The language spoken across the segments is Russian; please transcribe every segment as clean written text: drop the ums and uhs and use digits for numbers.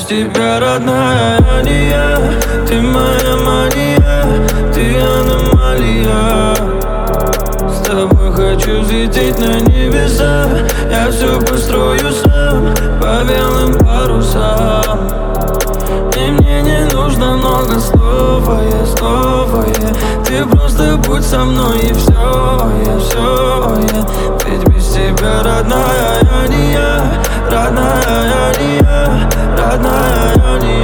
тебя, родная, я не я. Ты моя мания, ты аномалия. С тобой хочу взлететь на небеса. Я все построю сам по белым парусам. И мне не нужно много слов, Ты просто будь со мной и все, я. Ведь без тебя, родная, я не я. Родная, я не я. Родная, я не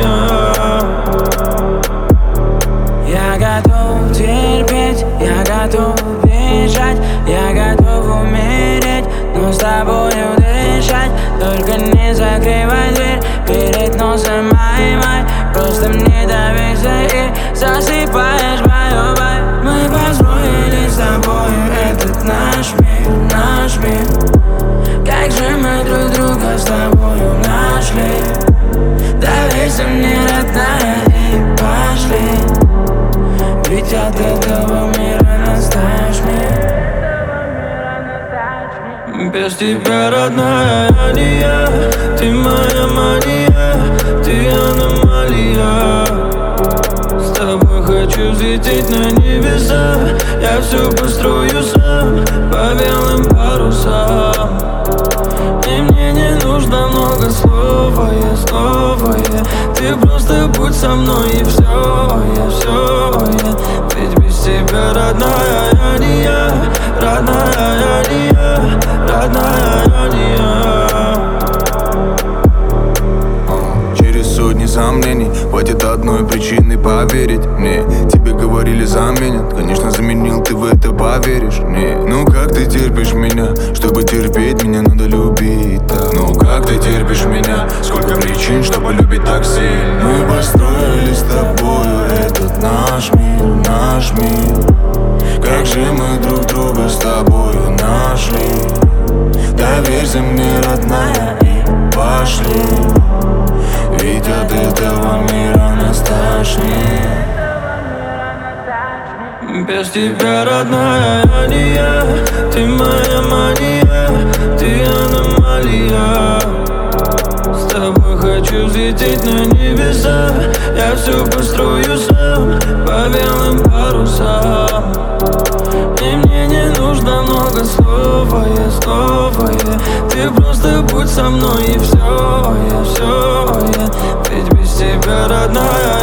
я. Я готов терпеть, я готов бежать, я готов умереть, но с тобою дышать. Только не закрывай дверь перед носом май. Просто мне доверься и засыпаешь бай. Мы построили с тобою этот наш мир. Как же мы друг друга с тобою нашли. Доверься мне, родная, и пошли. Ведь от этого мира настаешь мне. Без тебя, родная, я не я. Ты моя мания, ты аномалия. С тобой хочу взлететь на небеса. Я все построю сам по белым парусам. И мне не нужно много слов, я. Ты просто будь со мной и все, я. Ведь без тебя, родная, я не я. Родная, я не я. Родная, я не я. Через сотни сомнений хватит одной причины поверить мне. Тебе говорили заменят, конечно заменил, ты в это поверишь. Не, ну как ты терпишь меня? Чтобы терпеть, меня надо любить так. Ну как ты терпишь меня? Сколько причин, чтобы любить так сильно. Мы построили с тобою этот наш мир. Как же мы друг друга с тобою нашли. Доверься мне, родная, и пошли. Ведь от этого мира нас тошнит. Без тебя, родная, я не я. Ты моя мания, ты аномалия. С тобой хочу взлететь на небеса. Я все построю сам по белым парусам. И мне не нужно много слов, я. Ты просто будь со мной и все, я. Ведь без тебя, родная,